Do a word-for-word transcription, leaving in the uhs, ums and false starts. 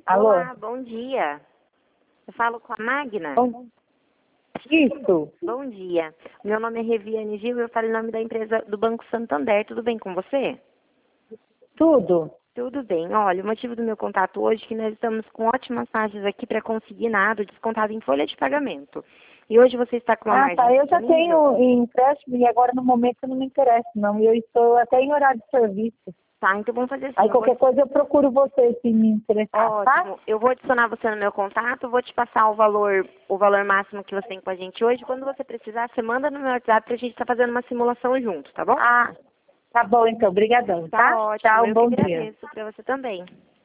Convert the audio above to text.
Alô? Olá, bom dia. Eu falo com a Magna? Bom, isso. Bom dia. Meu nome é Reviane Gil e eu falo em nome da empresa do Banco Santander. Tudo bem com você? Tudo. Tudo bem. Olha, o motivo do meu contato hoje é que nós estamos com ótimas taxas aqui para consignado descontado em folha de pagamento. E hoje você está com uma Ah, margem tá. Eu já disponível? tenho empréstimo e agora no momento não me interessa, não. Eu estou até em horário de serviço. Tá, então vamos fazer assim. Aí eu vou- qualquer coisa eu procuro você se me interessar, tá? Ótimo. Eu vou adicionar você no meu contato, vou te passar o valor, o valor máximo que você tem com a gente hoje. Quando você precisar, você manda no meu WhatsApp pra gente estar fazendo uma simulação junto, tá bom? Ah, tá bom então. Obrigadão, Tá tá? ótimo. Tchau, Eu que bom dia. agradeço pra você também.